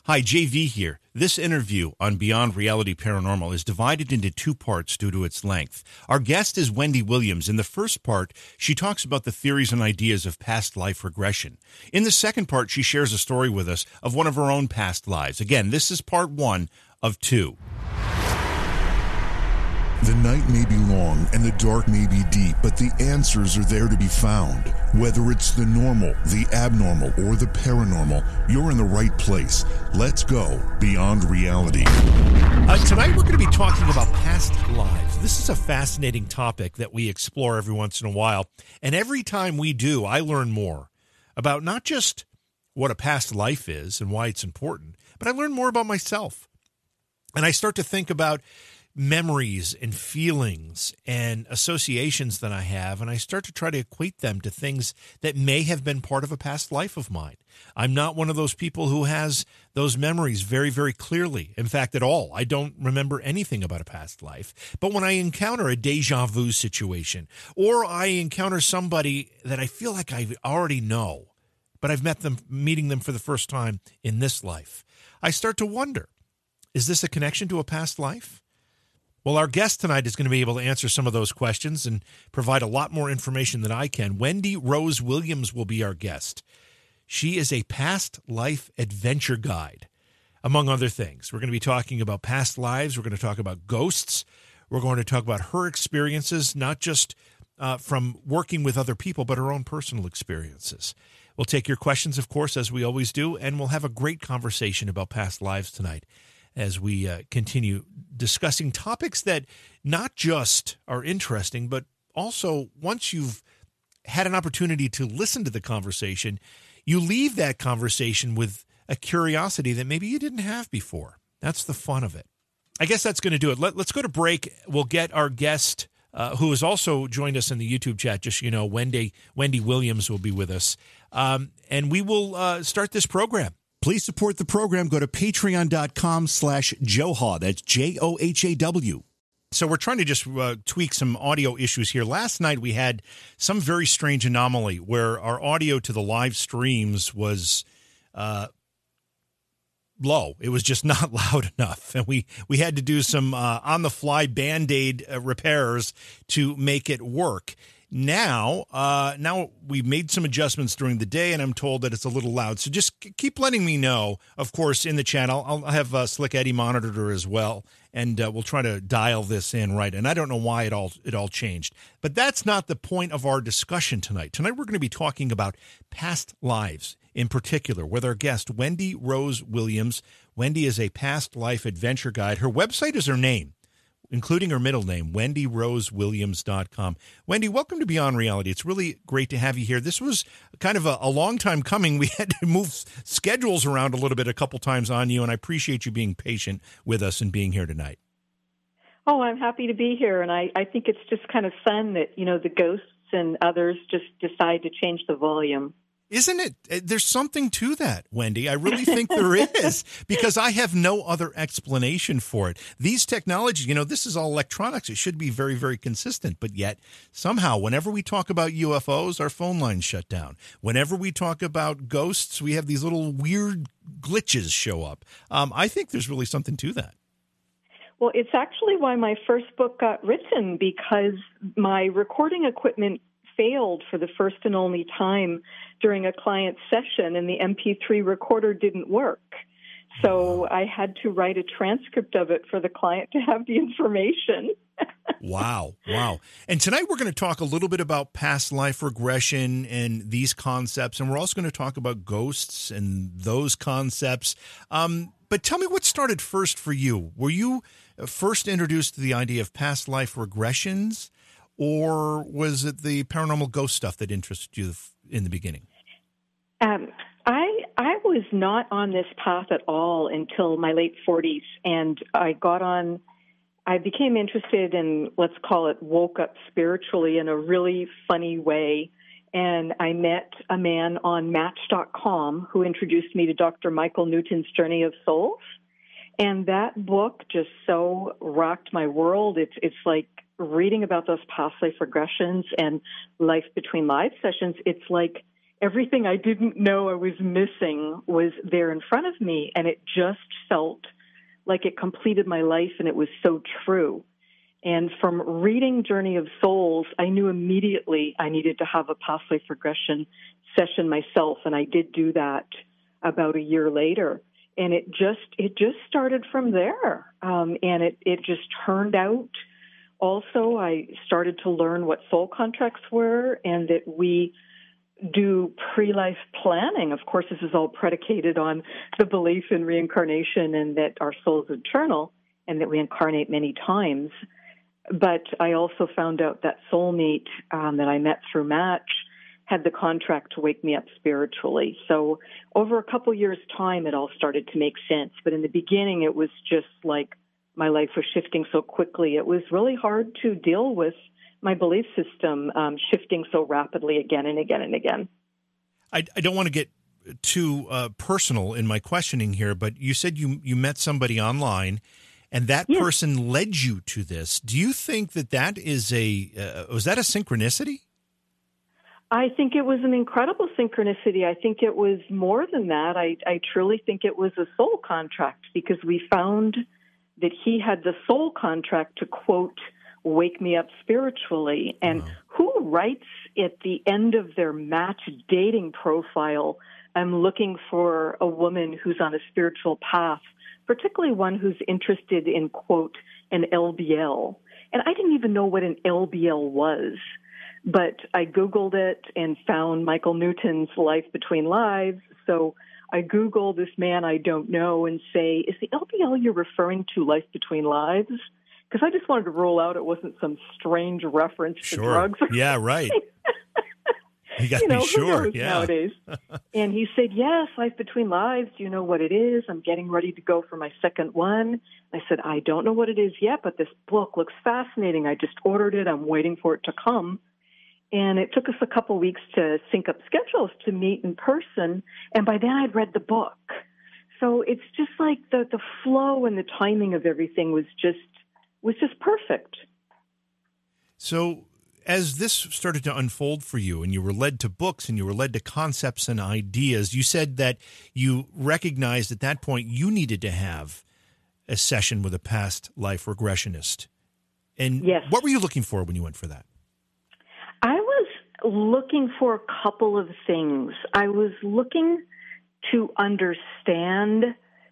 Hi, JV here. This interview on Beyond Reality Paranormal is divided into two parts due to its length. Our guest is Wendy Williams. In the first part, she talks about the theories and ideas of past life regression. In the second part, she shares a story with us of one of her own past lives. Again, this is part one of two. The night may be long and the dark may be deep, but the answers are there to be found. Whether it's the normal, the abnormal, or the paranormal, you're in the right place. Let's go beyond reality. Tonight we're going to be talking about past lives. This is a fascinating topic that we explore every once in a while. And every time we do, I learn more about not just what a past life is and why it's important, but I learn more about myself. And I start to think about memories and feelings and associations that I have, and I start to try to equate them to things that may have been part of a past life of mine. I'm not one of those people who has those memories very, very clearly. In fact, at all. I don't remember anything about a past life. But when I encounter a deja vu situation, or I encounter somebody that I feel like I already know, but I've meeting them for the first time in this life, I start to wonder, is this a connection to a past life? Well, our guest tonight is going to be able to answer some of those questions and provide a lot more information than I can. Wendy Rose Williams will be our guest. She is a past life adventure guide, among other things. We're going to be talking about past lives. We're going to talk about ghosts. We're going to talk about her experiences, not just from working with other people, but her own personal experiences. We'll take your questions, of course, as we always do, and we'll have a great conversation about past lives tonight as we continue discussing topics that not just are interesting, but also once you've had an opportunity to listen to the conversation, you leave that conversation with a curiosity that maybe you didn't have before. That's the fun of it. I guess that's going to do it. Let's go to break. We'll get our guest, who has also joined us in the YouTube chat, just so you know, Wendy Williams will be with us. And we will start this program. Please support the program. Go to patreon.com/Johaw. That's JOHAW. So we're trying to just tweak some audio issues here. Last night we had some very strange anomaly where our audio to the live streams was low. It was just not loud enough. And we had to do some on-the-fly Band-Aid repairs to make it work. Now we've made some adjustments during the day, and I'm told that it's a little loud. So just keep letting me know, of course, in the channel. I'll have Slick Eddie monitor her as well, and we'll try to dial this in right. And I don't know why it all changed. But that's not the point of our discussion tonight. Tonight we're going to be talking about past lives, in particular, with our guest, Wendy Rose Williams. Wendy is a past life adventure guide. Her website is her name, including her middle name, WendyRoseWilliams.com. Wendy, welcome to Beyond Reality. It's really great to have you here. This was kind of a long time coming. We had to move schedules around a little bit a couple times on you, and I appreciate you being patient with us and being here tonight. Oh, I'm happy to be here, and I think it's just kind of fun that, the ghosts and others just decide to change the volume. Isn't it? There's something to that, Wendy. I really think there is, because I have no other explanation for it. These technologies, this is all electronics. It should be very, very consistent. But yet, somehow, whenever we talk about UFOs, our phone lines shut down. Whenever we talk about ghosts, we have these little weird glitches show up. I think there's really something to that. Well, it's actually why my first book got written, because my recording equipment failed for the first and only time during a client session, and the MP3 recorder didn't work. So I had to write a transcript of it for the client to have the information. Wow. And tonight we're going to talk a little bit about past life regression and these concepts, and we're also going to talk about ghosts and those concepts. But tell me what started first for you. Were you first introduced to the idea of past life regressions, or was it the paranormal ghost stuff that interested you in the beginning? I was not on this path at all until my late 40s, and I became interested in, let's call it, woke up spiritually in a really funny way. And I met a man on Match.com who introduced me to Dr. Michael Newton's Journey of Souls. And that book just so rocked my world. It's like reading about those past life regressions and life between life sessions. It's like everything I didn't know I was missing was there in front of me, and it just felt like it completed my life, and it was so true. And from reading Journey of Souls, I knew immediately I needed to have a past life regression session myself, and I did do that about a year later. And it just started from there, and it just turned out. Also, I started to learn what soul contracts were, and that we do pre-life planning. Of course, this is all predicated on the belief in reincarnation and that our soul is eternal and that we incarnate many times. But I also found out that soulmate that I met through Match had the contract to wake me up spiritually. So over a couple years' time, it all started to make sense. But in the beginning, it was just like my life was shifting so quickly. It was really hard to deal with my belief system shifting so rapidly again and again and again. I don't want to get too personal in my questioning here, but you said you met somebody online, and that Yes. person led you to this. Do you think that is was that a synchronicity? I think it was an incredible synchronicity. I think it was more than that. I truly think it was a soul contract, because we found that he had the soul contract to, quote, wake me up spiritually. And who writes at the end of their Match dating profile, I'm looking for a woman who's on a spiritual path, particularly one who's interested in, quote, an LBL. And I didn't even know what an LBL was. But I Googled it and found Michael Newton's Life Between Lives. So I Google this man I don't know and say, is the LBL you're referring to Life Between Lives? Because I just wanted to rule out it wasn't some strange reference to drugs. Yeah, right. You got to be who sure. knows Yeah. nowadays. And he said, yes, Life Between Lives. Do you know what it is? I'm getting ready to go for my second one. I said, I don't know what it is yet, but this book looks fascinating. I just ordered it. I'm waiting for it to come. And it took us a couple weeks to sync up schedules to meet in person. And by then I'd read the book. So it's just like the flow and the timing of everything was just perfect. So as this started to unfold for you, and you were led to books and you were led to concepts and ideas, you said that you recognized at that point you needed to have a session with a past life regressionist. And Yes. What were you looking for when you went for that? I was looking for a couple of things. I was looking to understand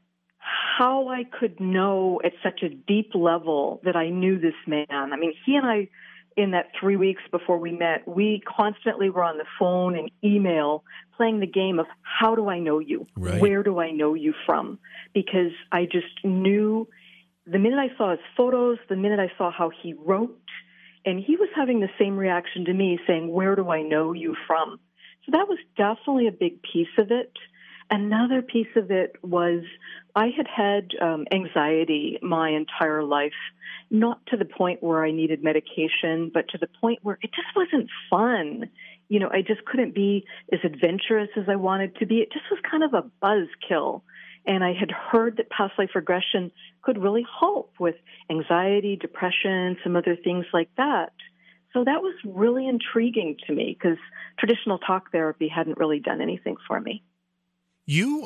how I could know at such a deep level that I knew this man. I mean, he and I, in that 3 weeks before we met, we constantly were on the phone and email playing the game of how do I know you? Right. Where do I know you from? Because I just knew the minute I saw his photos, the minute I saw how he wrote, and he was having the same reaction to me, saying, where do I know you from? So that was definitely a big piece of it. Another piece of it was I had anxiety my entire life, not to the point where I needed medication, but to the point where it just wasn't fun. You know, I just couldn't be as adventurous as I wanted to be. It just was kind of a buzzkill. And I had heard that past life regression could really help with anxiety, depression, some other things like that. So that was really intriguing to me because traditional talk therapy hadn't really done anything for me. You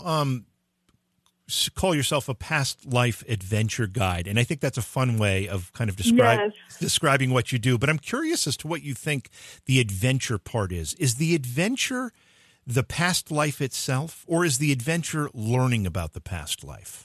call yourself a past life adventure guide, and I think that's a fun way of kind of describing what you do. But I'm curious as to what you think the adventure part is. Is the adventure the past life itself, or is the adventure learning about the past life?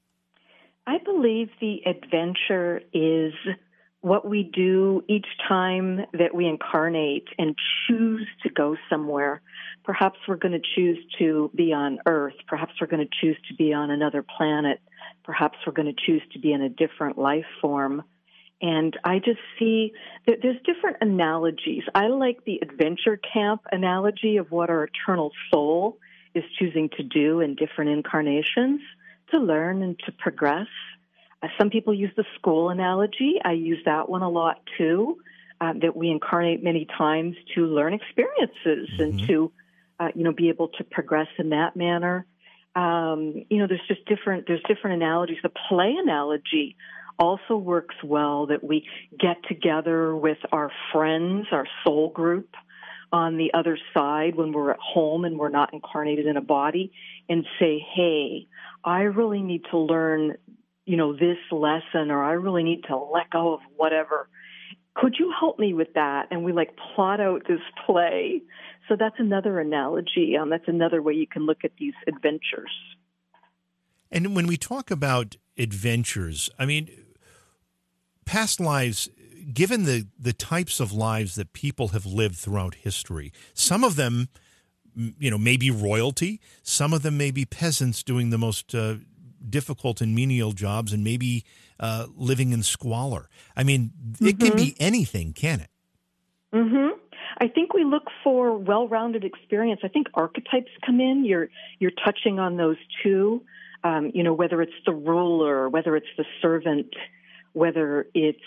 I believe the adventure is what we do each time that we incarnate and choose to go somewhere. Perhaps we're going to choose to be on Earth. Perhaps we're going to choose to be on another planet. Perhaps we're going to choose to be in a different life form. And I just see that there's different analogies. I like the adventure camp analogy of what our eternal soul is choosing to do in different incarnations to learn and to progress. Some people use the school analogy. I use that one a lot too, that we incarnate many times to learn experiences and to, be able to progress in that manner. There's different analogies. The play analogy also works well, that we get together with our friends, our soul group, on the other side when we're at home and we're not incarnated in a body and say, hey, I really need to learn, this lesson, or I really need to let go of whatever. Could you help me with that? And we plot out this play. So that's another analogy. That's another way you can look at these adventures. And when we talk about adventures, I mean, past lives, given the types of lives that people have lived throughout history, some of them, may be royalty, some of them may be peasants doing the most difficult and menial jobs, and maybe living in squalor. I mean, it can be anything, can it? Mm-hmm. I think we look for well-rounded experience. I think archetypes come in. You're touching on those too. Whether it's the ruler, whether it's the servant, whether it's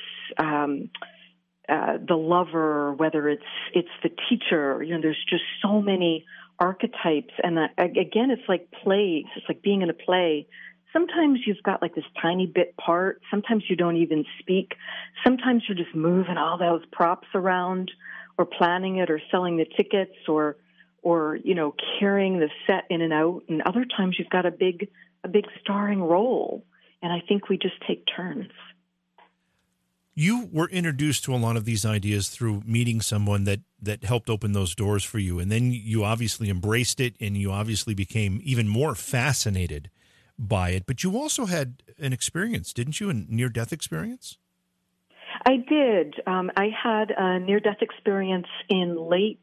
the lover, whether it's the teacher. There's just so many archetypes. And again, it's like plays. It's like being in a play. Sometimes you've got this tiny bit part. Sometimes you don't even speak. Sometimes you're just moving all those props around, or planning it, or selling the tickets, or carrying the set in and out. And other times you've got a big starring role. And I think we just take turns. You were introduced to a lot of these ideas through meeting someone that helped open those doors for you. And then you obviously embraced it, and you obviously became even more fascinated by it. But you also had an experience, didn't you? A near-death experience? I did. I had a near-death experience in late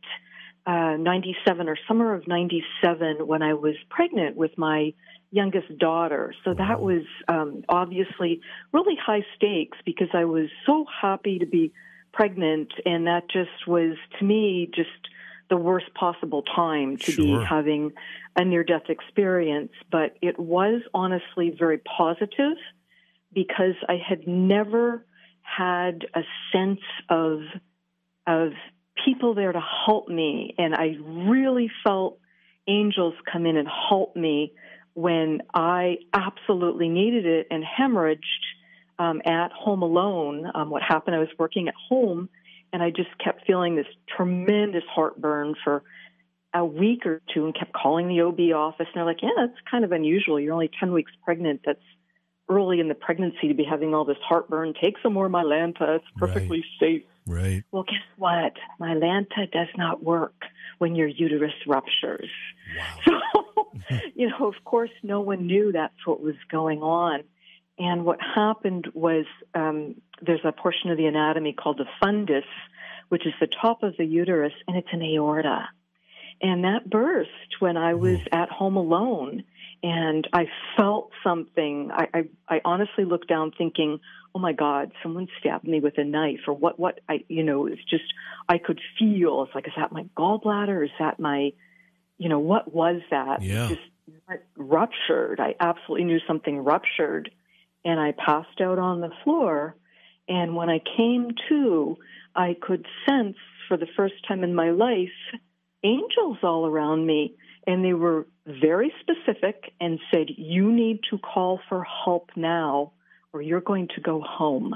97 or summer of 97 when I was pregnant with my youngest daughter. So that was obviously really high stakes, because I was so happy to be pregnant, and that just was, to me, just the worst possible time to be having a near-death experience. But it was honestly very positive, because I had never had a sense of people there to help me, and I really felt angels come in and help me when I absolutely needed it and hemorrhaged at home alone. What happened, I was working at home, and I just kept feeling this tremendous heartburn for a week or two, and kept calling the OB office, and they're like, yeah, that's kind of unusual. You're only 10 weeks pregnant. That's early in the pregnancy to be having all this heartburn. Take some more Mylanta. It's perfectly safe. Right. Well, guess what? Mylanta does not work when your uterus ruptures. Wow. So, of course, no one knew that's what was going on. And what happened was there's a portion of the anatomy called the fundus, which is the top of the uterus, and it's an aorta. And that burst when I was at home alone, and I felt something. I honestly looked down thinking, oh, my God, someone stabbed me with a knife, or what it's just, I could feel, it's like, is that my gallbladder? Is that my, what was that? Yeah. It just ruptured. I absolutely knew something ruptured, and I passed out on the floor. And when I came to, I could sense for the first time in my life angels all around me, and they were very specific and said, you need to call for help now, or you're going to go home.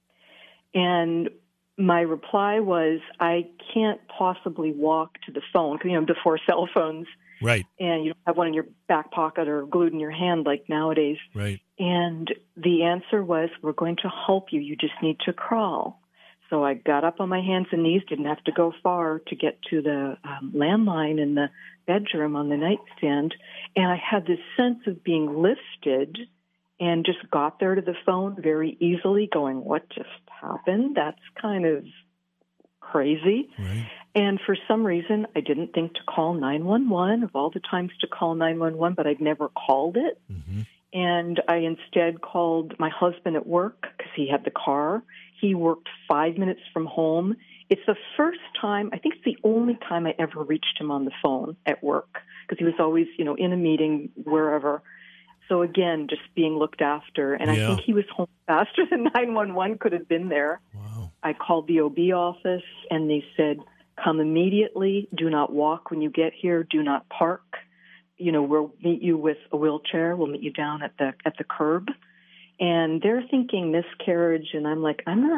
And my reply was, I can't possibly walk to the phone, because, before cell phones. Right. And you don't have one in your back pocket or glued in your hand like nowadays. Right. And the answer was, we're going to help you. You just need to crawl. So I got up on my hands and knees, didn't have to go far to get to the landline in the bedroom on the nightstand. And I had this sense of being lifted, and just got there to the phone very easily, going, what just happened? That's kind of crazy. Right. And for some reason, I didn't think to call 911, of all the times to call 911, but I'd never called it. Mm-hmm. And I instead called my husband at work, because he had the car. He worked 5 minutes from home. It's the first time, I think it's the only time I ever reached him on the phone at work, because he was always, in a meeting, wherever. So again, just being looked after. And I think he was home faster than 911 could have been there. Wow. I called the OB office, and they said, come immediately. Do not walk when you get here. Do not park. We'll meet you with a wheelchair. We'll meet you down at the curb. And they're thinking miscarriage, and I'm like, I'm not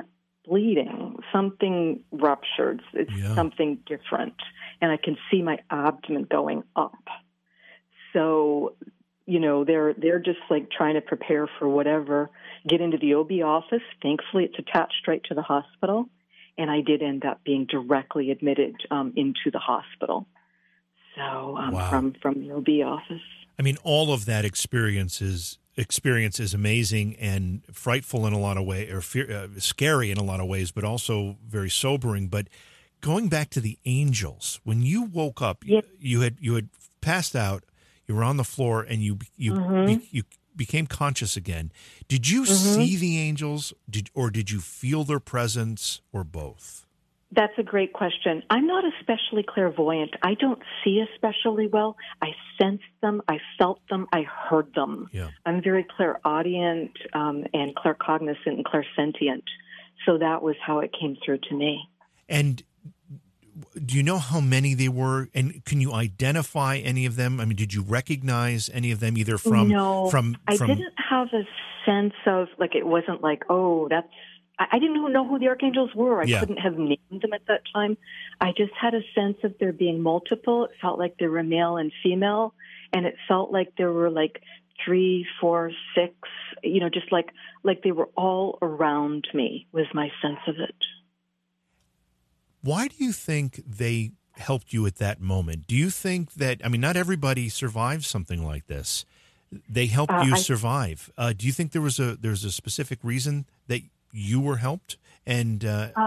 bleeding, something ruptured, it's something different, and I can see my abdomen going up. So, they're just like trying to prepare for whatever, get into the OB office. Thankfully, it's attached right to the hospital, and I did end up being directly admitted into the hospital. So from the OB office. I mean, all of that experience is amazing and frightful in a lot of ways, or scary in a lot of ways, but also very sobering. But going back to the angels, when you woke up, you had passed out, you were on the floor, and you became conscious again. Did you see the angels, or did you feel their presence, or both? That's a great question. I'm not especially clairvoyant. I don't see especially well. I sensed them. I felt them. I heard them. Yeah. I'm very clairaudient and claircognizant and clairsentient. So that was how it came through to me. And do you know how many they were? And can you identify any of them? I mean, did you recognize any of them either from... No, I didn't have a sense of, it wasn't like, I didn't know who the archangels were. I couldn't have named them at that time. I just had a sense of there being multiple. It felt like there were male and female, and it felt like there were 3, 4, 6, just like they were all around me was my sense of it. Why do you think they helped you at that moment? Do you think that, not everybody survives something like this. They helped you survive. Do you think there's a specific reason that you were helped? And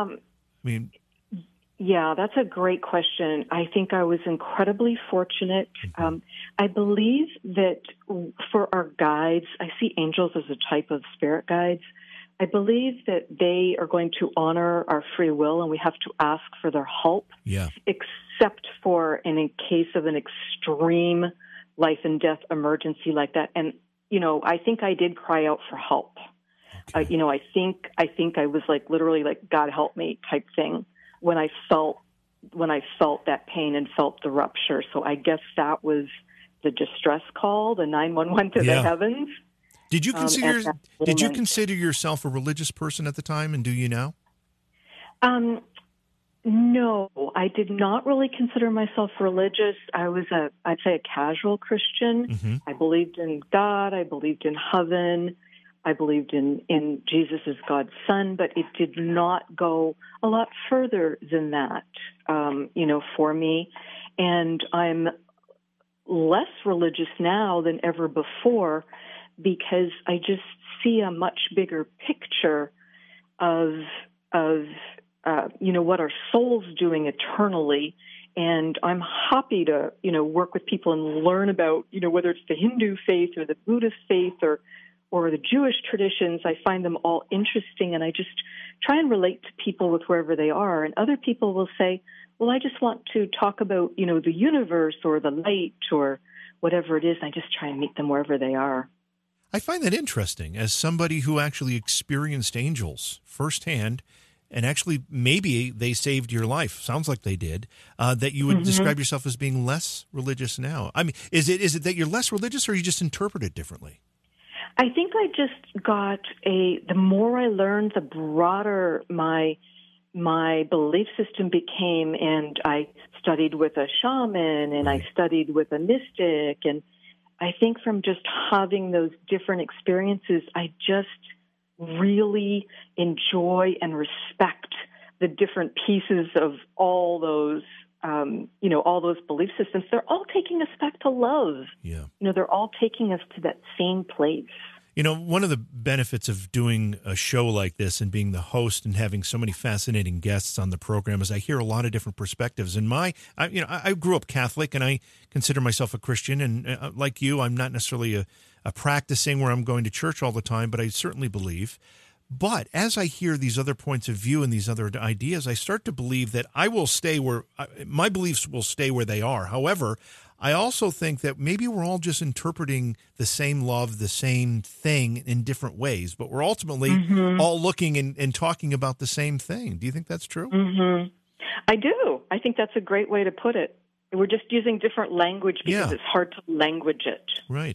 yeah, that's a great question. I think I was incredibly fortunate. I believe that for our guides, I see angels as a type of spirit guides. I believe that they are going to honor our free will, and we have to ask for their help. Yeah. Except for in a case of an extreme life and death emergency like that. And I think I did cry out for help. Okay. I think I was literally God help me type thing when I felt that pain and felt the rupture. So I guess that was the distress call, the 911 to the heavens. Did you consider yourself a religious person at the time, and do you now? No, I did not really consider myself religious. I was I'd say a casual Christian. Mm-hmm. I believed in God. I believed in heaven. I believed in Jesus as God's son, but it did not go a lot further than that, for me. And I'm less religious now than ever before because I just see a much bigger picture of what our soul's doing eternally. And I'm happy to, work with people and learn about, whether it's the Hindu faith or the Buddhist faith or the Jewish traditions. I find them all interesting, and I just try and relate to people with wherever they are. And other people will say, well, I just want to talk about, the universe or the light or whatever it is. I just try and meet them wherever they are. I find that interesting as somebody who actually experienced angels firsthand, and actually maybe they saved your life. Sounds like they did. That you would describe yourself as being less religious now. I mean, is it that you're less religious, or you just interpret it differently? I think I just got the more I learned, the broader my belief system became, and I studied with a shaman, and I studied with a mystic, and I think from just having those different experiences, I just really enjoy and respect the different pieces of all those, all those belief systems. They're all taking us back to love. Yeah. They're all taking us to that same place. One of the benefits of doing a show like this and being the host and having so many fascinating guests on the program is I hear a lot of different perspectives. And I grew up Catholic, and I consider myself a Christian. And like you, I'm not necessarily a practicing where I'm going to church all the time, but I certainly believe. But as I hear these other points of view and these other ideas, I start to believe that I will stay where my beliefs will stay where they are. However, I also think that maybe we're all just interpreting the same love, the same thing in different ways, but we're ultimately all looking and talking about the same thing. Do you think that's true? Mm-hmm. I do. I think that's a great way to put it. We're just using different language because it's hard to language it. Right.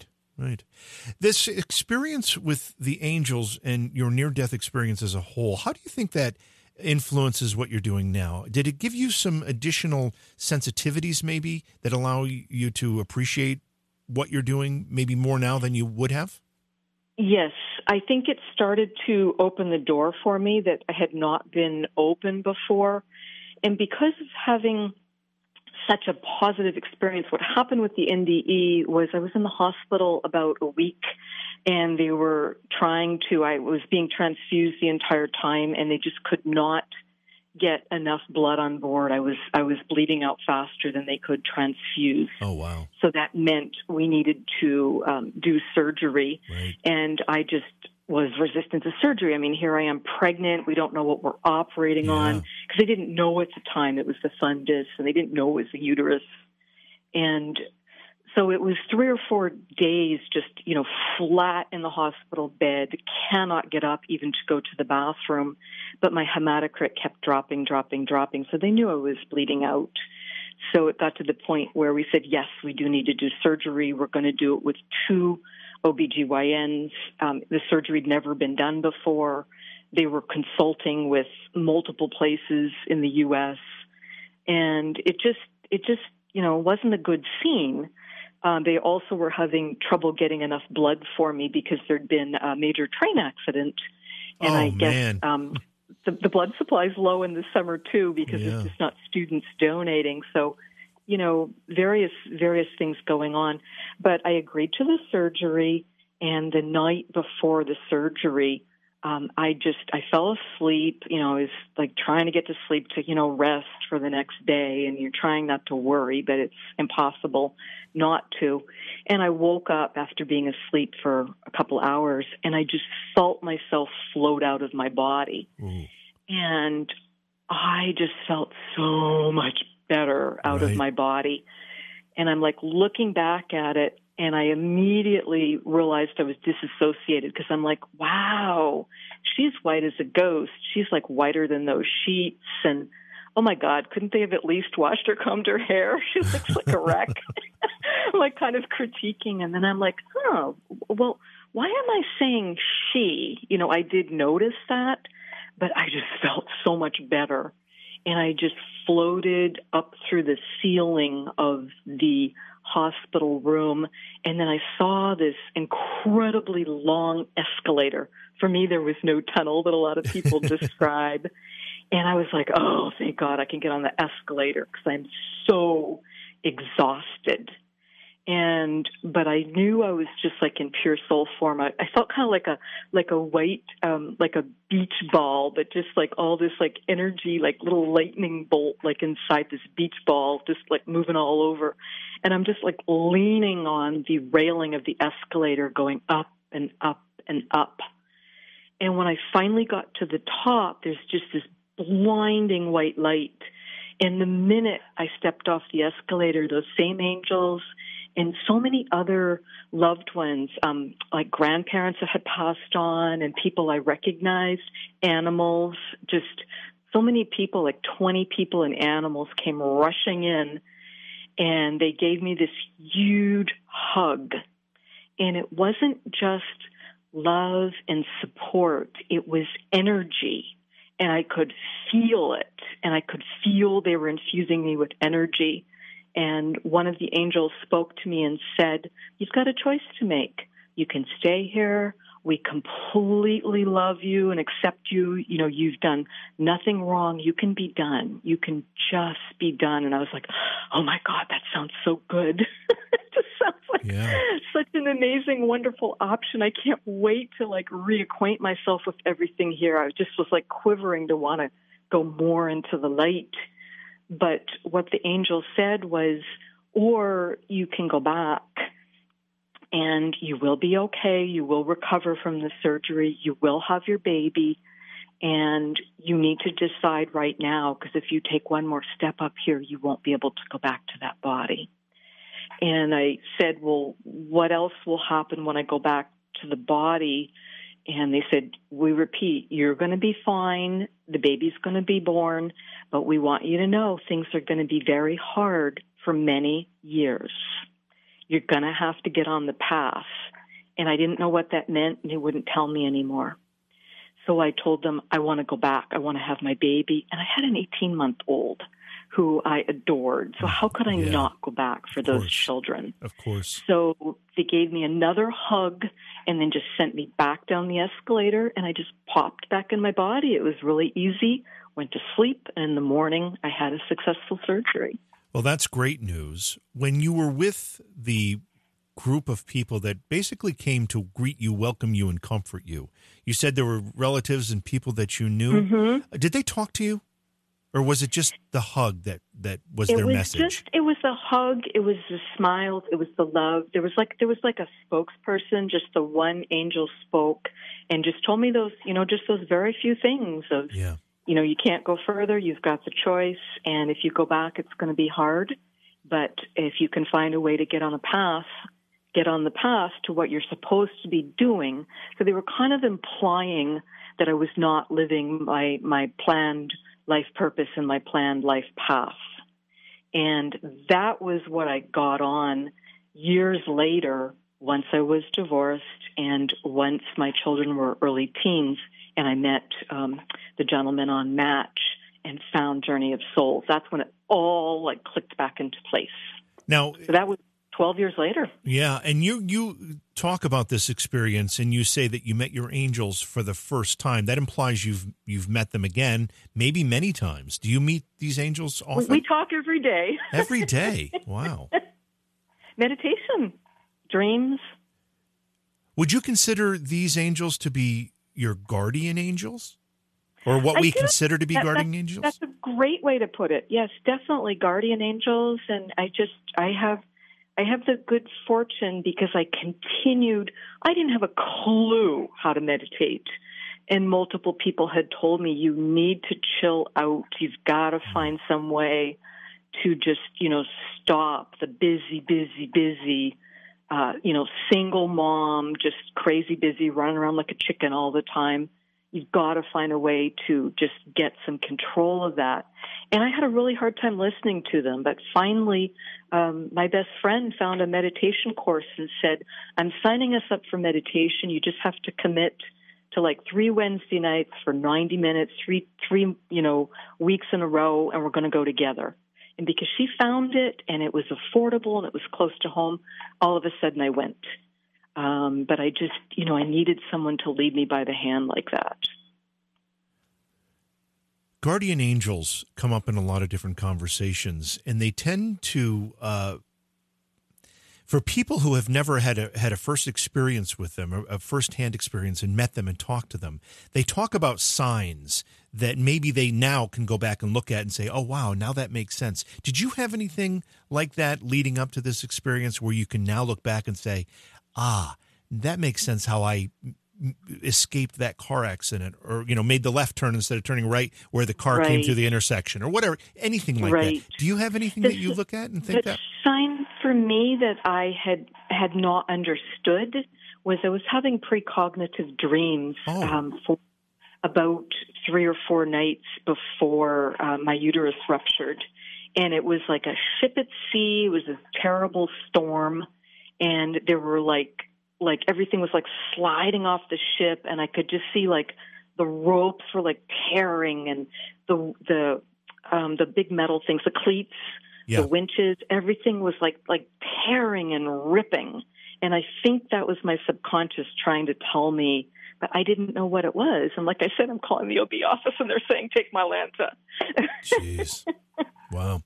This experience with the angels and your near-death experience as a whole, how do you think that influences what you're doing now. Did it give you some additional sensitivities maybe that allow you to appreciate what you're doing maybe more now than you would have? Yes, I think it started to open the door for me that I had not been open before. And because of having such a positive experience, what happened with the NDE was I was in the hospital about a week, and they were I was being transfused the entire time, and they just could not get enough blood on board. I was bleeding out faster than they could transfuse. Oh, wow. So that meant we needed to do surgery. Right. And I just was resistant to surgery. I mean, here I am pregnant. We don't know what we're operating on, because they didn't know at the time it was the fundus, and they didn't know it was the uterus. And so it was 3 or 4 days just, flat in the hospital bed, cannot get up even to go to the bathroom. But my hematocrit kept dropping. So they knew I was bleeding out. So it got to the point where we said, yes, we do need to do surgery. We're going to do it with 2 OBGYNs. The surgery had never been done before. They were consulting with multiple places in the U.S. And it just wasn't a good scene. They also were having trouble getting enough blood for me because there'd been a major train accident. And I guess the blood supply is low in the summer, too, because it's just not students donating. So, various things going on. But I agreed to the surgery, and the night before the surgery, I fell asleep. I was like trying to get to sleep to, rest for the next day, and you're trying not to worry, but it's impossible not to. And I woke up after being asleep for a couple hours, and I just felt myself float out of my body. Mm. And I just felt so much better out of my body. And I'm like looking back at it, and I immediately realized I was disassociated, because I'm like, wow, she's white as a ghost. She's like whiter than those sheets. And oh my God, couldn't they have at least washed or combed her hair? She looks like a wreck. I'm like kind of critiquing. And then I'm like, well, why am I saying she? I did notice that, but I just felt so much better. And I just floated up through the ceiling of the hospital room, and then I saw this incredibly long escalator. For me, there was no tunnel that a lot of people describe. And I was like, oh, thank God I can get on the escalator, because I'm so exhausted. But I knew I was just like in pure soul form. I felt kind of like a white, like a beach ball, but just like all this like energy, like little lightning bolt, like inside this beach ball, just like moving all over. And I'm just like leaning on the railing of the escalator, going up and up and up. And when I finally got to the top, there's just this blinding white light. And the minute I stepped off the escalator, those same angels and so many other loved ones, like grandparents that had passed on and people I recognized, animals, just so many people, like 20 people and animals came rushing in, and they gave me this huge hug. And it wasn't just love and support, it was energy. And I could feel it, and I could feel they were infusing me with energy. And one of the angels spoke to me and said, you've got a choice to make. You can stay here. We completely love you and accept you. You've done nothing wrong. You can be done. You can just be done. And I was like, oh my God, that sounds so good. It just sounds like such an amazing, wonderful option. I can't wait to like reacquaint myself with everything here. I just was like quivering to want to go more into the light. But what the angel said was, or you can go back and you will be okay. You will recover from the surgery. You will have your baby. And you need to decide right now, because if you take one more step up here, you won't be able to go back to that body. And I said, well, what else will happen when I go back to the body? And they said, we repeat, you're going to be fine. The baby's going to be born. But we want you to know things are going to be very hard for many years. You're going to have to get on the path. And I didn't know what that meant, and they wouldn't tell me anymore. So I told them, I want to go back. I want to have my baby. And I had an 18-month-old who I adored. So how could I not go back for those children? Of course. So they gave me another hug and then just sent me back down the escalator, and I just popped back in my body. It was really easy. Went to sleep, and in the morning I had a successful surgery. Well, that's great news. When you were with the group of people that basically came to greet you, welcome you, and comfort you, you said there were relatives and people that you knew. Mm-hmm. Did they talk to you? Or was it just the hug that was their message? It was the hug. It was the smiles. It was the love. There was like a spokesperson. Just the one angel spoke and just told me those, just those very few things of, you can't go further. You've got the choice. And if you go back, it's going to be hard. But if you can find a way to get on the path to what you're supposed to be doing. So they were kind of implying that I was not living my planned life purpose and my planned life path. And that was what I got on years later, once I was divorced and once my children were early teens, and I met the gentleman on Match and found Journey of Souls. That's when it all clicked back into place. Now, so that was 12 years later. Yeah, and you talk about this experience, and you say that you met your angels for the first time. That implies you've met them again, maybe many times. Do you meet these angels often? We talk every day. Every day? Wow. Meditation, dreams. Would you consider these angels to be your guardian angels? Or what we consider to be guardian angels? That's a great way to put it. Yes, definitely guardian angels. And I have the good fortune because I didn't have a clue how to meditate. And multiple people had told me, you need to chill out. You've got to find some way to just, stop the busy, single mom, just crazy busy, running around like a chicken all the time. You've got to find a way to just get some control of that. And I had a really hard time listening to them. But finally, my best friend found a meditation course and said, I'm signing us up for meditation. You just have to commit to 3 Wednesday nights for 90 minutes, three weeks in a row, and we're going to go together. And because she found it and it was affordable and it was close to home, all of a sudden I went. But I just, I needed someone to lead me by the hand like that. Guardian angels come up in a lot of different conversations, and they tend to, for people who have never had a first experience with them, a first-hand experience and met them and talked to them, they talk about signs that maybe they now can go back and look at and say, oh, wow, now that makes sense. Did you have anything like that leading up to this experience where you can now look back and say, that makes sense how I escaped that car accident, or, made the left turn instead of turning right where the car came through the intersection, or whatever, anything like that. Do you have anything that you look at and think that? The sign for me that I had not understood was I was having precognitive dreams for about 3 or 4 nights before my uterus ruptured. And it was like a ship at sea. It was a terrible storm. And there were like everything was sliding off the ship, and I could just see the ropes were tearing, and the big metal things, the cleats, the winches, everything was like tearing and ripping. And I think that was my subconscious trying to tell me, but I didn't know what it was. And like I said, I'm calling the OB office, and they're saying, take my Lanta. Jeez. Wow.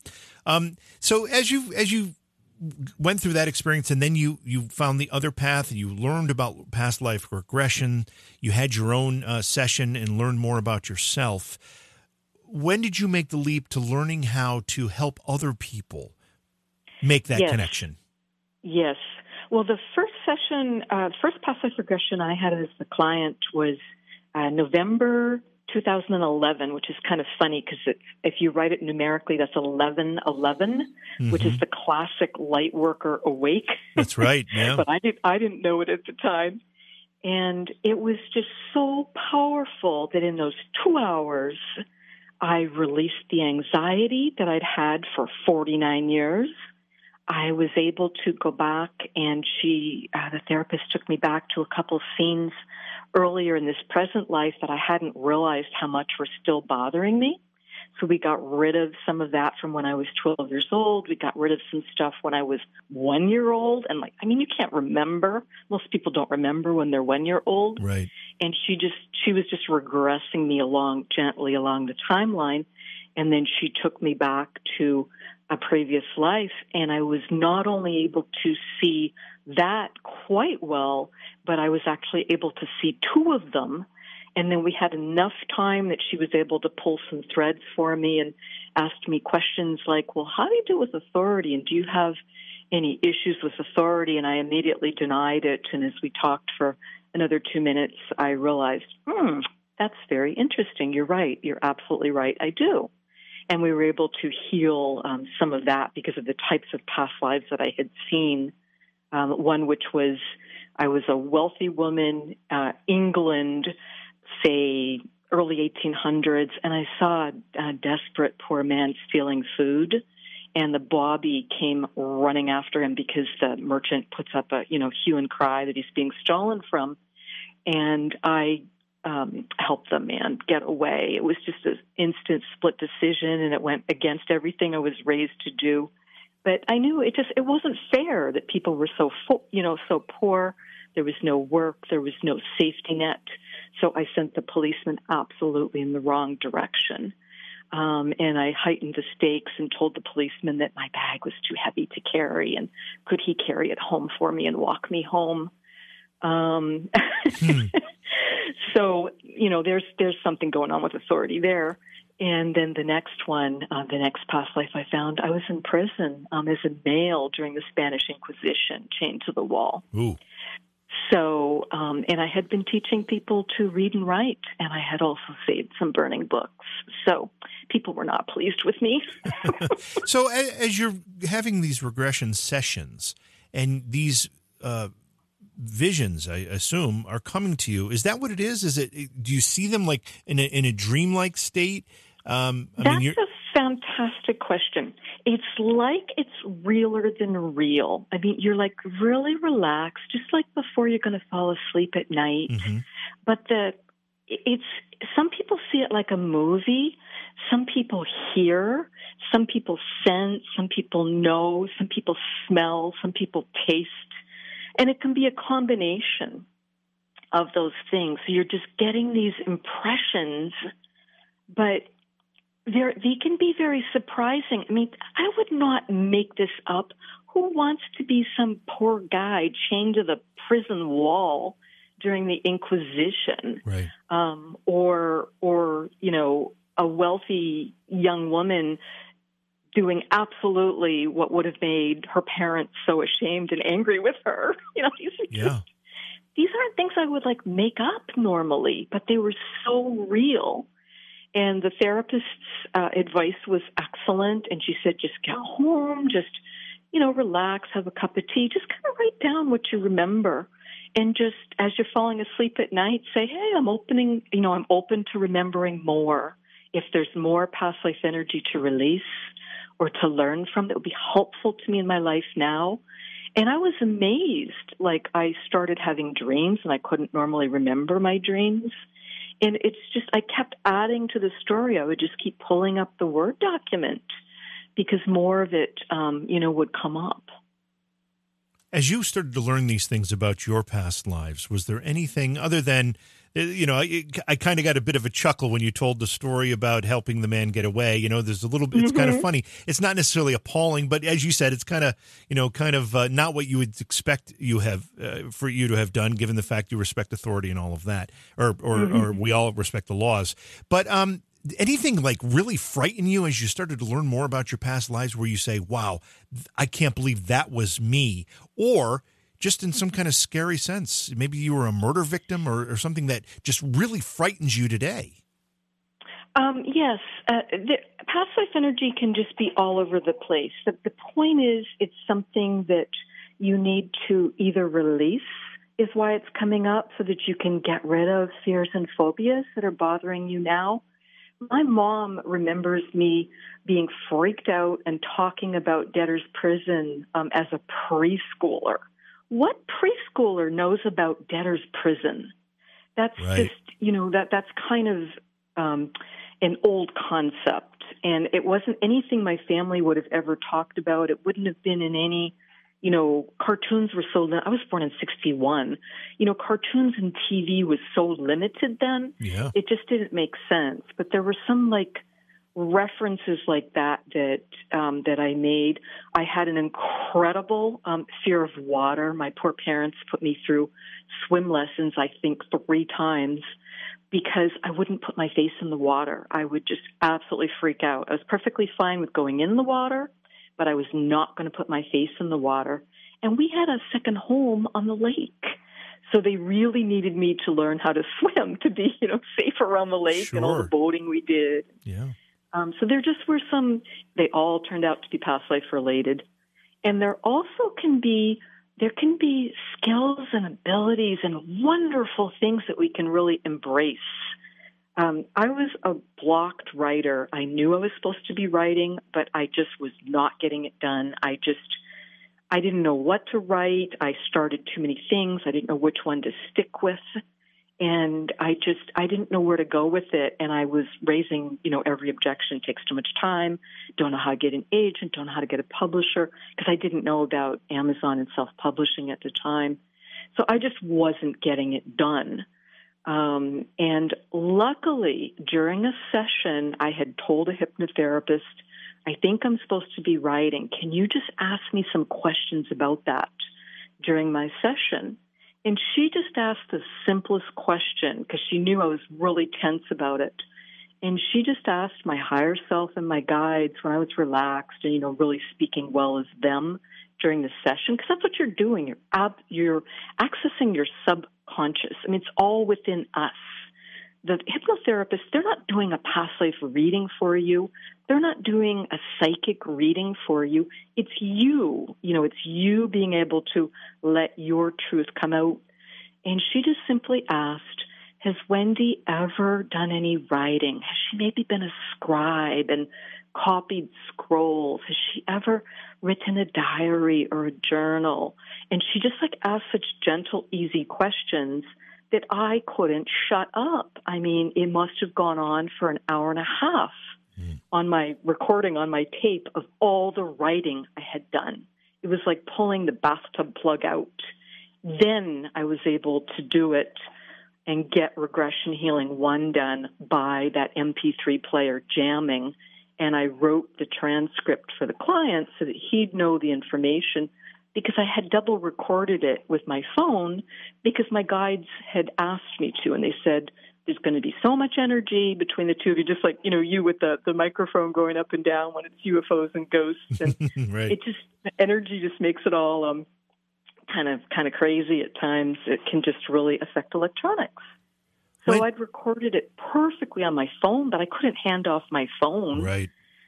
So as you went through that experience, and then you found the other path, and you learned about past life regression, you had your own session and learned more about yourself. When did you make the leap to learning how to help other people make that connection? Yes. Well, the first session, first past life regression I had as a client was November 2011, which is kind of funny because if you write it numerically, that's 1111, which is the classic light worker awake. That's right. Yeah. But I didn't know it at the time. And it was just so powerful that in those 2 hours, I released the anxiety that I'd had for 49 years. I was able to go back, and the therapist took me back to a couple scenes earlier in this present life that I hadn't realized how much were still bothering me. So we got rid of some of that from when I was 12 years old. We got rid of some stuff when I was 1 year old. And you can't remember. Most people don't remember when they're 1 year old. Right. And she was just regressing me gently along the timeline. And then she took me back to a previous life. And I was not only able to see that quite well, but I was actually able to see two of them. And then we had enough time that she was able to pull some threads for me and asked me questions like, well, how do you deal with authority? And do you have any issues with authority? And I immediately denied it. And as we talked for another 2 minutes, I realized, that's very interesting. You're right. You're absolutely right. I do. And we were able to heal some of that because of the types of past lives that I had seen. One which was, I was a wealthy woman, England, say early 1800s, and I saw a desperate poor man stealing food, and the bobby came running after him because the merchant puts up a hue and cry that he's being stolen from, and I helped the man get away. It was just an instant split decision, and it went against everything I was raised to do. But I knew it wasn't fair that people were so poor. There was no work. There was no safety net. So I sent the policeman absolutely in the wrong direction. And I heightened the stakes and told the policeman that my bag was too heavy to carry, and could he carry it home for me and walk me home? So, there's something going on with authority there. And then the next one, the next past life I found, I was in prison as a male during the Spanish Inquisition, chained to the wall. Ooh. So, and I had been teaching people to read and write, and I had also saved some burning books. So people were not pleased with me. So as you're having these regression sessions and these visions, I assume, are coming to you, is that what it is? Do you see them like in a dreamlike state? That's a fantastic question. It's like it's realer than real. I mean, you're like really relaxed, just like before you're going to fall asleep at night. Mm-hmm. But some people see it like a movie. Some people hear, some people sense, some people know, some people smell, some people taste. And it can be a combination of those things. So you're just getting these impressions, but they can be very surprising. I mean, I would not make this up. Who wants to be some poor guy chained to the prison wall during the Inquisition? Right. Or a wealthy young woman doing absolutely what would have made her parents so ashamed and angry with her. These aren't things I would make up normally, but they were so real. And the therapist's advice was excellent. And she said, just get home, just, relax, have a cup of tea, just kind of write down what you remember. And just as you're falling asleep at night, say, hey, I'm open to remembering more. If there's more past life energy to release or to learn from that would be helpful to me in my life now. And I was amazed. I started having dreams and I couldn't normally remember my dreams. And it's just, I kept adding to the story. I would just keep pulling up the Word document because more of it, would come up. As you started to learn these things about your past lives, was there anything other than, I kind of got a bit of a chuckle when you told the story about helping the man get away. There's a little bit, it's kind of funny. It's not necessarily appalling, but as you said, it's kind of, not what you would expect for you to have done, given the fact you respect authority and all of that, or we all respect the laws. But anything really frighten you as you started to learn more about your past lives where you say, wow, I can't believe that was me, or just in some kind of scary sense? Maybe you were a murder victim or something that just really frightens you today. Yes. The past life energy can just be all over the place. The point is it's something that you need to either release is why it's coming up so that you can get rid of fears and phobias that are bothering you now. My mom remembers me being freaked out and talking about debtor's prison as a preschooler. What preschooler knows about debtor's prison? That's Right. just, that's kind of an old concept. And it wasn't anything my family would have ever talked about. It wouldn't have been in any, cartoons were so, I was born in 61. Cartoons and TV was so limited then. Yeah. It just didn't make sense. But there were some references like that I made. I had an incredible fear of water. My poor parents put me through swim lessons, I think 3 times, because I wouldn't put my face in the water. I would just absolutely freak out. I was perfectly fine with going in the water, but I was not going to put my face in the water. And we had a second home on the lake. So they really needed me to learn how to swim to be, safe around the lake and all the boating we did. Yeah. So there just were they all turned out to be past life related. And there also can be skills and abilities and wonderful things that we can really embrace. I was a blocked writer. I knew I was supposed to be writing, but I just was not getting it done. I didn't know what to write. I started too many things. I didn't know which one to stick with. And I didn't know where to go with it. And I was raising, every objection. It takes too much time. Don't know how to get an agent. Don't know how to get a publisher, because I didn't know about Amazon and self-publishing at the time. So I just wasn't getting it done. And luckily, during a session, I had told a hypnotherapist, I think I'm supposed to be writing. Can you just ask me some questions about that during my session? And she just asked the simplest question because she knew I was really tense about it. And she just asked my higher self and my guides when I was relaxed and, really speaking well as them during the session, because that's what you're doing. You're accessing your subconscious. I mean, it's all within us. The hypnotherapists, they're not doing a past life reading for you. They're not doing a psychic reading for you. It's you. It's you being able to let your truth come out. And she just simply asked, has Wendy ever done any writing? Has she maybe been a scribe and copied scrolls? Has she ever written a diary or a journal? And she just asked such gentle, easy questions that I couldn't shut up. I mean, it must have gone on for an hour and a half on my recording, on my tape of all the writing I had done. It was like pulling the bathtub plug out. Then I was able to do it and get Regression Healing 1 done by that MP3 player jamming. And I wrote the transcript for the client so that he'd know the information, because I had double recorded it with my phone because my guides had asked me to. And they said, there's going to be so much energy between the two of you, just like, you with the microphone going up and down when it's UFOs and ghosts. And right. the energy just makes it all kind of crazy at times. It can just really affect electronics. So I'd recorded it perfectly on my phone, but I couldn't hand off my phone. Right.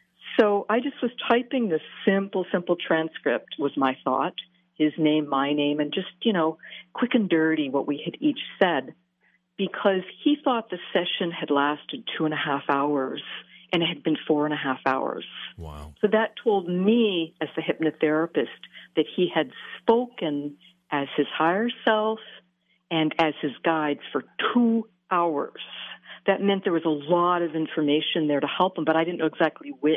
So I just was typing this simple transcript, was my thought, his name, my name, and just, quick and dirty what we had each said, because he thought the session had lasted 2.5 hours and it had been 4.5 hours. Wow. So that told me as the hypnotherapist that he had spoken as his higher self and as his guides for 2 hours. That meant there was a lot of information there to help him, but I didn't know exactly which,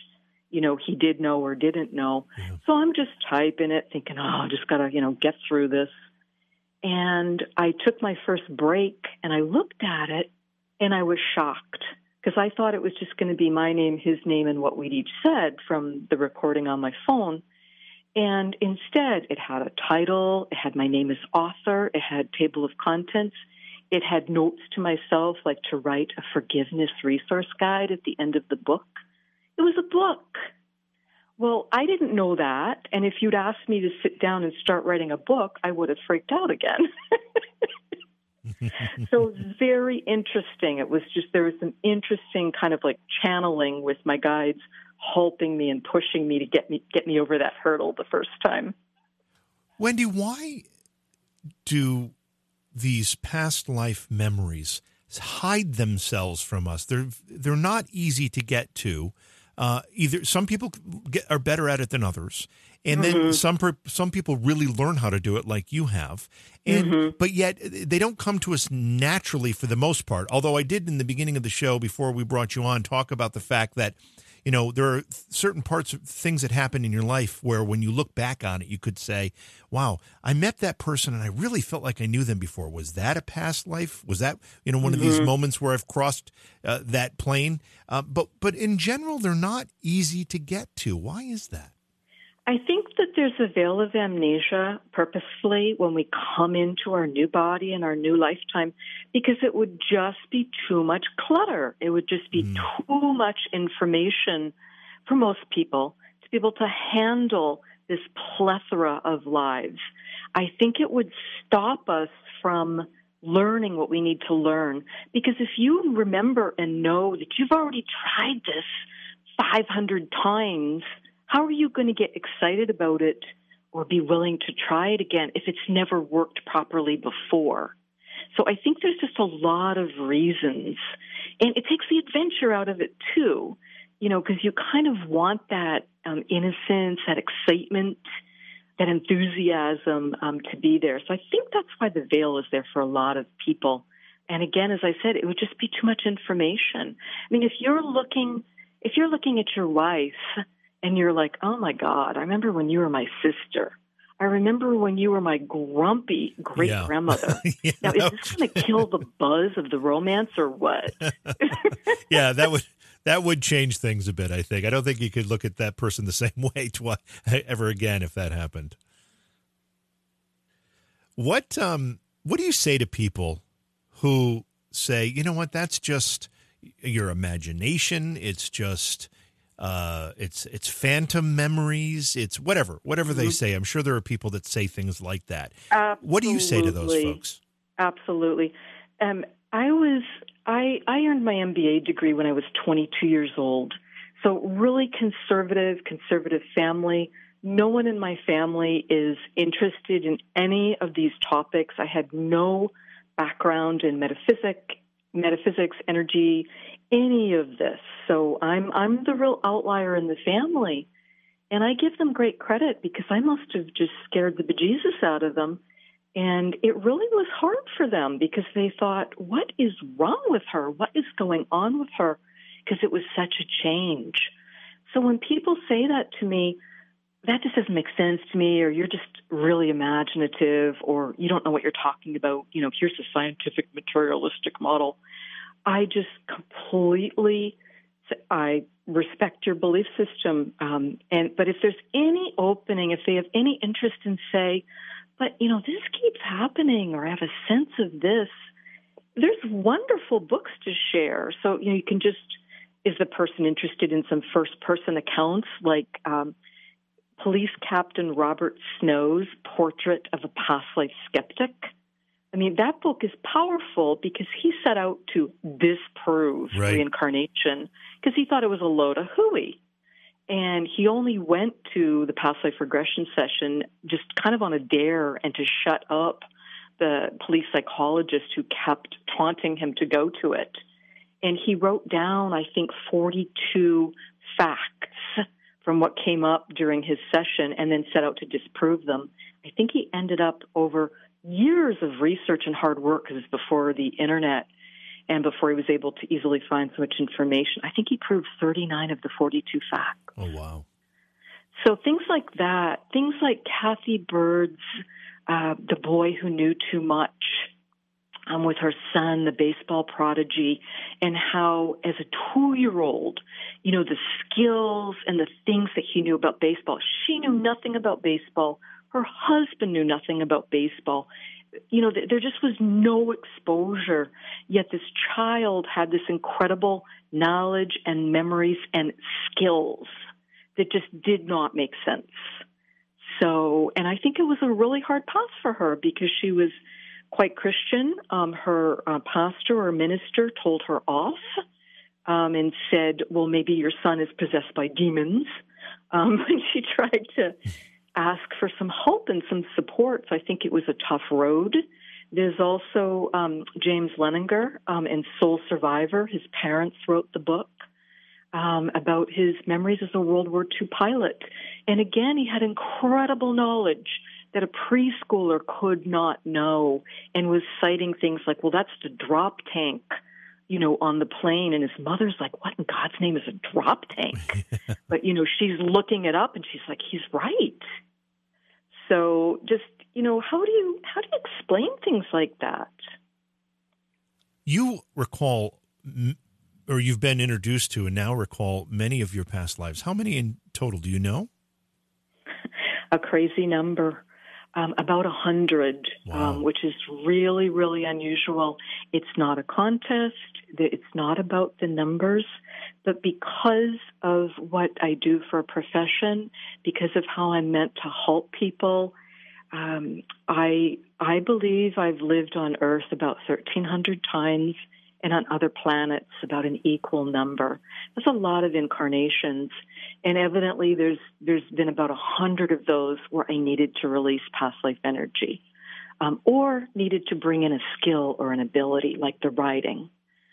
he did know or didn't know. Yeah. So I'm just typing it, thinking, I just got to, get through this. And I took my first break and I looked at it and I was shocked because I thought it was just going to be my name, his name, and what we'd each said from the recording on my phone. And instead, it had a title, it had my name as author, it had table of contents. It had notes to myself, like to write a forgiveness resource guide at the end of the book. It was a book. Well, I didn't know that. And if you'd asked me to sit down and start writing a book, I would have freaked out again. So very interesting. It was just, there was some interesting kind of channeling with my guides, helping me and pushing me to get me over that hurdle the first time. Wendy, why do these past life memories hide themselves from us? They're not easy to get to. Either some people are better at it than others, And then some people really learn how to do it like you have. And but yet they don't come to us naturally for the most part. Although I did in the beginning of the show before we brought you on talk about the fact that, you know, there are certain parts of things that happen in your life where when you look back on it, you could say, wow, I met that person and I really felt like I knew them before. Was that a past life? Was that, you know, one of these moments where I've crossed that plane? But in general, they're not easy to get to. Why is that? I think that there's a veil of amnesia purposefully when we come into our new body and our new lifetime, because it would just be too much clutter. It would just be too much information for most people to be able to handle this plethora of lives. I think it would stop us from learning what we need to learn, because if you remember and know that you've already tried this 500 times, how are you going to get excited about it or be willing to try it again if it's never worked properly before? So I think there's just a lot of reasons. And it takes the adventure out of it, too, you know, because you kind of want that innocence, that excitement, that enthusiasm to be there. So I think that's why the veil is there for a lot of people. And again, as I said, it would just be too much information. I mean, if you're looking at your wife and you're like, oh, my God, I remember when you were my sister. I remember when you were my grumpy great-grandmother. Yeah, now, is this going to kill the buzz of the romance or what? Yeah, that would change things a bit, I think. I don't think you could look at that person the same way ever again if that happened. What do you say to people who say, you know what, that's just your imagination, it's just... it's phantom memories. It's whatever they say. I'm sure there are people that say things like that. Absolutely. What do you say to those folks? Absolutely. I earned my MBA degree when I was 22 years old. So really conservative family. No one in my family is interested in any of these topics. I had no background in metaphysics, energy, any of this. So I'm the real outlier in the family. And I give them great credit because I must have just scared the bejesus out of them. And it really was hard for them because they thought, what is wrong with her? What is going on with her? Because it was such a change. So when people say that to me, that just doesn't make sense to me, or you're just really imaginative, or you don't know what you're talking about. You know, here's a scientific materialistic model. I just I respect your belief system. But if there's any opening, if they have any interest in say, but, you know, this keeps happening, or I have a sense of this, there's wonderful books to share. So, you know, you can just, is the person interested in some first-person accounts like Police Captain Robert Snow's Portrait of a Past Life Skeptic? I mean, that book is powerful because he set out to disprove reincarnation because he thought it was a load of hooey. And he only went to the past life regression session just kind of on a dare and to shut up the police psychologist who kept taunting him to go to it. And he wrote down, I think, 42 facts from what came up during his session and then set out to disprove them. I think he ended up over years of research and hard work, because it's before the internet and before he was able to easily find so much information. I think he proved 39 of the 42 facts. Oh, wow. So things like that, things like Kathy Bird's The Boy Who Knew Too Much, with her son, the baseball prodigy, and how as a 2-year-old, you know, the skills and the things that he knew about baseball. She knew nothing about baseball. Her husband knew nothing about baseball. You know, there just was no exposure, yet this child had this incredible knowledge and memories and skills that just did not make sense. So, and I think it was a really hard path for her because she was quite Christian. Her pastor or minister told her off and said, well, maybe your son is possessed by demons. And she tried to ask for some hope and some support. So I think it was a tough road. There's also James Leninger in Soul Survivor. His parents wrote the book. about his memories as a World War II pilot. And again, he had incredible knowledge that a preschooler could not know, and was citing things like, well, that's the drop tank, on the plane. And his mother's like, what in God's name is a drop tank? But, she's looking it up and she's like, he's right. So just, how do you explain things like that? You recall, or you've been introduced to and now recall many of your past lives. How many in total do you know? A crazy number. About 100, Wow. Which is really, really unusual. It's not a contest. It's not about the numbers. But because of what I do for a profession, because of how I'm meant to help people, I believe I've lived on Earth about 1,300 times, and on other planets about an equal number. That's a lot of incarnations. And evidently there's been about 100 of those where I needed to release past life energy, or needed to bring in a skill or an ability like the writing.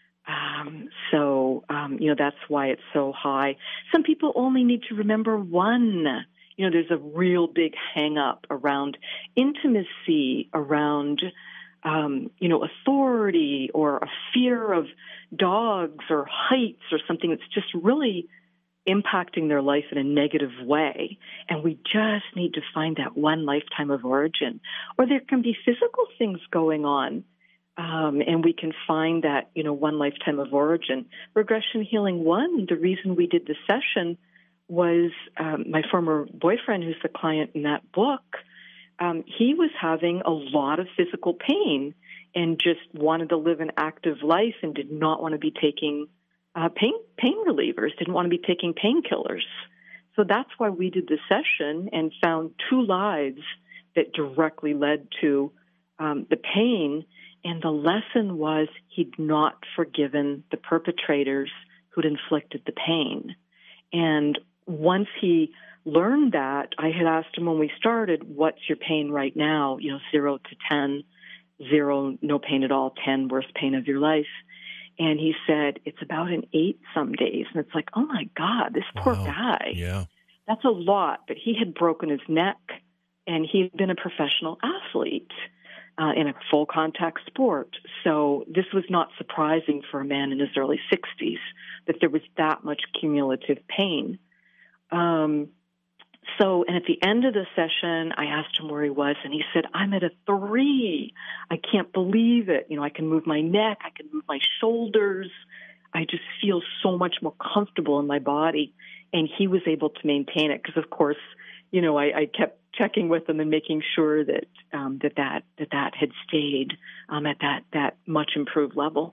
So that's why it's so high. Some people only need to remember one. There's a real big hang up around intimacy, around authority, or a fear of dogs or heights or something that's just really impacting their life in a negative way. And we just need to find that one lifetime of origin. Or there can be physical things going on, and we can find that, one lifetime of origin. Regression Healing 1, the reason we did the session was my former boyfriend, who's the client in that book, he was having a lot of physical pain and just wanted to live an active life and did not want to be taking pain relievers, didn't want to be taking painkillers. So that's why we did the session and found 2 lives that directly led to the pain. And the lesson was he'd not forgiven the perpetrators who'd inflicted the pain. And once he learned that, I had asked him when we started, what's your pain right now? 0 to 10, 0, no pain at all, 10, worst pain of your life. And he said, it's about an 8 some days. And it's like, oh my God, this poor guy. Yeah. That's a lot. But he had broken his neck, and he had been a professional athlete in a full contact sport. So this was not surprising for a man in his early 60s that there was that much cumulative pain. And at the end of the session, I asked him where he was, and he said, I'm at a 3. I can't believe it. I can move my neck. I can move my shoulders. I just feel so much more comfortable in my body. And he was able to maintain it because, of course, I kept checking with him and making sure that that had stayed at that much improved level.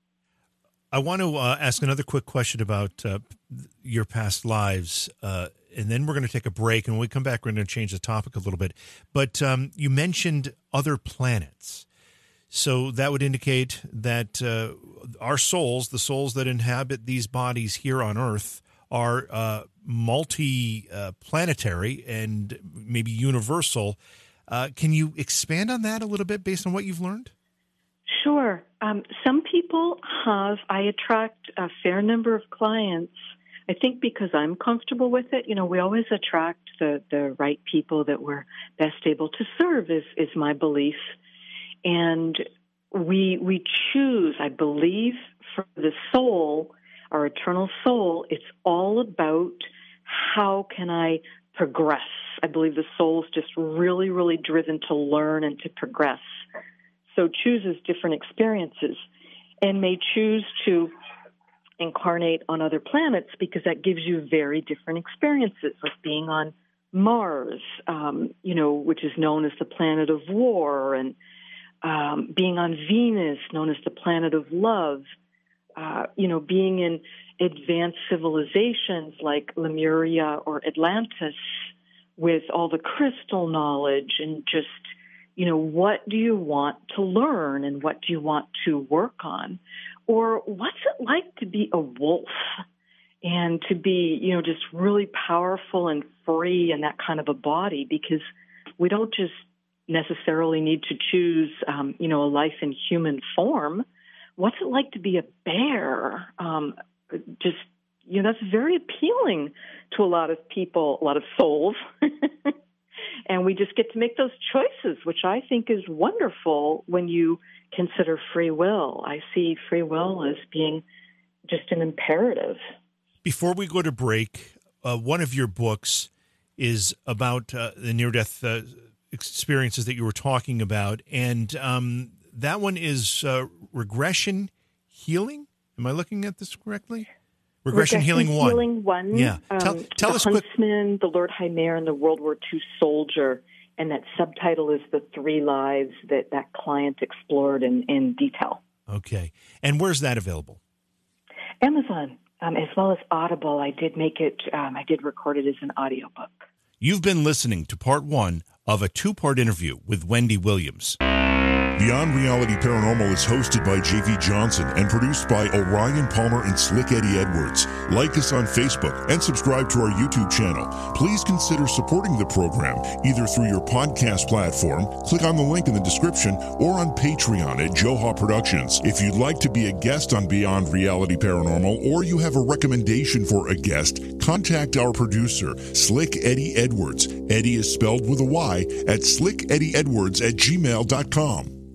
I want to ask another quick question about your past lives, and then we're going to take a break. And when we come back, we're going to change the topic a little bit. But you mentioned other planets. So that would indicate that our souls, the souls that inhabit these bodies here on Earth, are multi-planetary and maybe universal. Can you expand on that a little bit based on what you've learned? Sure. Some people I attract a fair number of clients, I think because I'm comfortable with it. We always attract the right people that we're best able to serve is my belief. And we choose, I believe, for the soul, our eternal soul, it's all about how can I progress. I believe the soul's just really, really driven to learn and to progress. So chooses different experiences and may choose to incarnate on other planets because that gives you very different experiences, like being on Mars, which is known as the planet of war, and being on Venus, known as the planet of love, being in advanced civilizations like Lemuria or Atlantis with all the crystal knowledge and just, what do you want to learn and what do you want to work on? Or what's it like to be a wolf and to be, just really powerful and free in that kind of a body? Because we don't just necessarily need to choose, a life in human form. What's it like to be a bear? that's very appealing to a lot of people, a lot of souls. And we just get to make those choices, which I think is wonderful when you consider free will. I see free will as being just an imperative. Before we go to break, one of your books is about the near-death experiences that you were talking about, and that one is Regression Healing. Am I looking at this correctly? Regression Healing 1. Healing 1. Yeah. Tell us quick. The Huntsman, the Lord Hymir, and the World War II Soldier. And that subtitle is The Three Lives that client explored in detail. Okay. And where's that available? Amazon, as well as Audible. I did record it as an audiobook. You've been listening to part 1 of a 2-part interview with Wendy Williams. Beyond Reality Paranormal is hosted by J.V. Johnson and produced by Orion Palmer and Slick Eddie Edwards. Like us on Facebook and subscribe to our YouTube channel. Please consider supporting the program either through your podcast platform, click on the link in the description, or on Patreon at Joha Productions. If you'd like to be a guest on Beyond Reality Paranormal, or you have a recommendation for a guest, contact our producer, Slick Eddie Edwards. Eddie is spelled with a Y at slickeddieedwards@gmail.com.